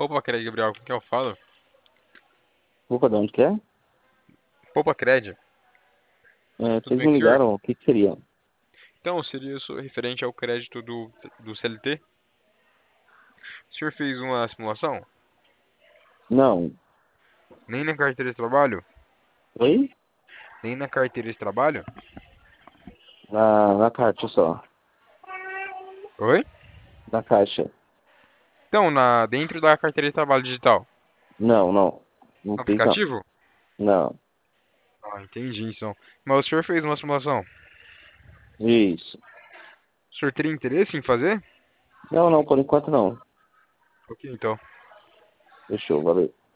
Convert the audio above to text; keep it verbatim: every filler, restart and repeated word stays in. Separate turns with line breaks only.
Opa, Cred, Gabriel, com quem eu falo?
Opa, de onde que é?
Opa, Cred,
É,
tudo
vocês
bem com
me
o senhor?
ligaram, o que que seria?
Então, seria isso referente ao crédito do, do C L T? O senhor fez uma simulação?
Não.
Nem na carteira de trabalho?
Oi?
Nem na carteira de trabalho?
Na, na caixa só.
Oi?
Na caixa.
Então, na, dentro da carteira de trabalho digital.
Não, não. Não fiz não.
Aplicativo?
Não.
Ah, entendi, então. Mas o senhor fez uma simulação?
Isso.
O senhor teria interesse em fazer?
Não, não, por enquanto não.
Ok, então.
Fechou, valeu.